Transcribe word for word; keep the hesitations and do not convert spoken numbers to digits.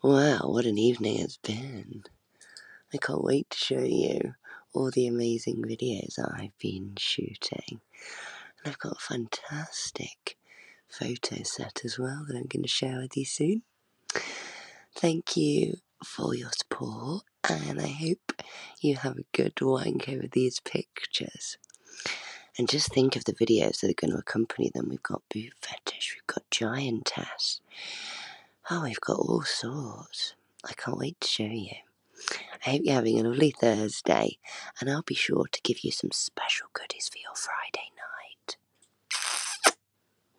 Wow, what an evening it's been. I can't wait to show you all the amazing videos that I've been shooting. And I've got a fantastic photo set as well that I'm going to share with you soon. Thank you for your support, and I hope you have a good wank over these pictures. And just think of the videos that are going to accompany them. We've got Boot Fetish, we've got Giantess. Oh, we've got all sorts. I can't wait to show you. I hope you're having a lovely Thursday, and I'll be sure to give you some special goodies for your Friday